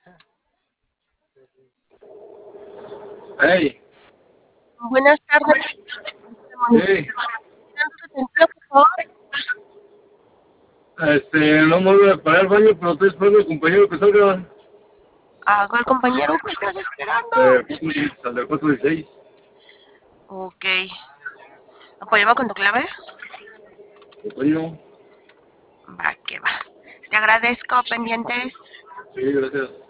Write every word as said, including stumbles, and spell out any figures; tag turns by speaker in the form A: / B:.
A: Hey,
B: Buenas tardes,
A: sí,
B: su atención, por favor.
A: este, no me voy a parar al baño, pero estoy esperando al compañero que salga
B: Hago el compañero que estás esperando.
A: de al del cuatro dieciséis.
B: Ok. ¿Apoyaba con tu clave?
A: Compañero,
B: Va, que va. Te agradezco, pendientes.
A: sí, gracias.